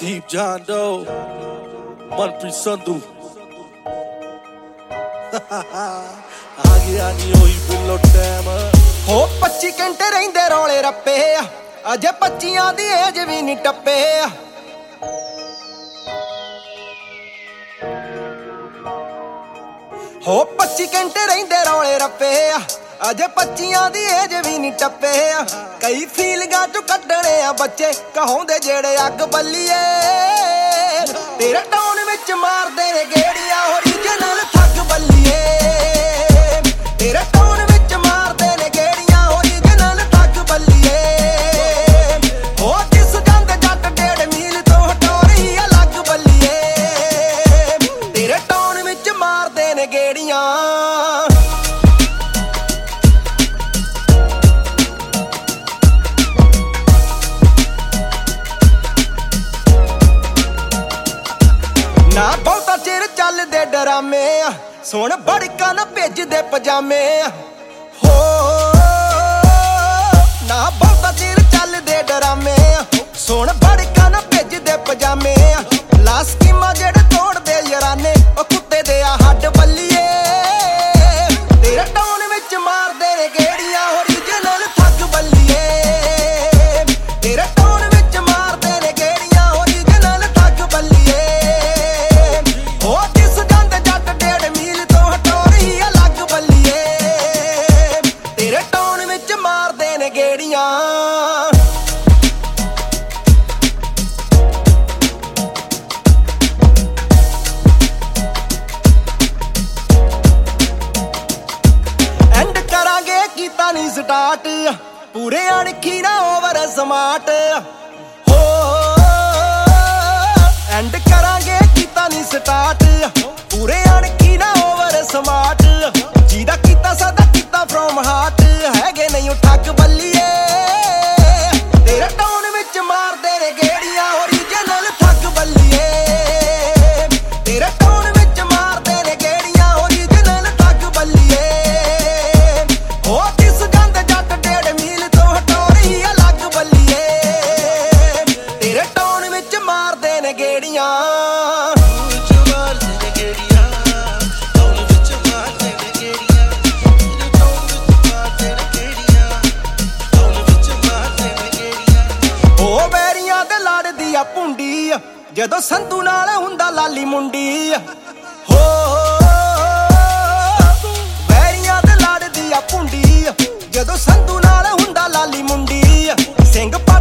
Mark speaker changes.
Speaker 1: Deep John Doe, Manpreet Sandhu आ गया नी होई बिल्लो टैम
Speaker 2: हो 25 घंटे रहिंदे रौले रप्पे अजे 25 दी एज भी नहीं टप्पे हो 25 घंटे रहिंदे रौले रप्पे अजे 25 दी एज भी नहीं टप्पे कई फीलिंगां चों कड्डणे आ बच्चे कहोंदे जेड़े अग बल्लीए तेरे टाउन विच मारदे ने गेड़ियां ओरिजिनल ठग बल्लीए तेरे टाउन विच मारदे ने गेड़ियां ओरिजिनल ठग बल्लीए हो किस जांदे जट 1.5 मील तो हटोरी अलग बल्लीए तेरे टाउन विच मारदे ने गेड़ियां ना बहुता चिर चलदे डरामे सुन बड़का ना भेजदे पजामे हो ना बहुता चिर चलदे डरामे सुन बड़का ना भेजदे पजामे ला स्कीमां जेड़े तोड़दे याराने ओ कुत्ते दे आ हड्ड बल्लीए तेरे टाउन विच मारदे ने गेड़ियां ओरिजिनल ठग बल्लीए तेरे टाउन विच मारदे ने गेड़ियां ओरिजिनल ठग बल्लीए हो किस जांदे जट 1.5 मील तो हटोरी अलग बल्लीए तेरे टाउन विच मारदे ने गेड़ियां एंड करांगे कीता नहीं स्टार्ट पूरे अणखी ना ओवर स्मार्ट हो एंड करांगे कीता नहीं स्टार्ट पूरे अणखी ना ओवर स्मार्ट जीदा कीता सदा कीता फ्रॉम हार्ट हैगे नहीं ठग बल्लीए तेरे टाउन विच मारदे ने गेड़ियां ओरिजिनल ठग बल्लीए तेरे टाउन विच मारदे ने गेड़ियां ओरिजिनल ठग बल्लीए हो किस जांदे जट 1.5 मील तो हटोरी अलग बल्लीए तेरे टाउन विच मारदे ने गेड़ियां पुंडी जदों संधू नाल हुंदा लाली मुंडी हो बैरियां दे लड़दी आ पुंडी जदों संधू नाल हुंदा लाली मुंडी सिंह